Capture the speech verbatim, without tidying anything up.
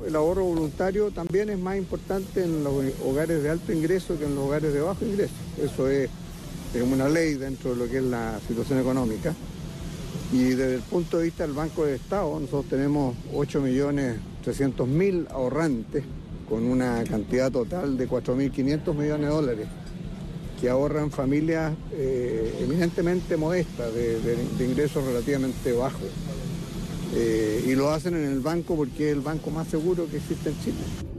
el ahorro voluntario también es más importante en los hogares de alto ingreso que en los hogares de bajo ingreso. Eso es, es una ley dentro de lo que es la situación económica. Y desde el punto de vista del Banco de Estado, nosotros tenemos ocho millones trescientos mil ahorrantes con una cantidad total de cuatro mil quinientos millones de dólares que ahorran familias eh, eminentemente modestas, de, de, de ingresos relativamente bajos. Eh, y lo hacen en el banco porque es el banco más seguro que existe en Chile.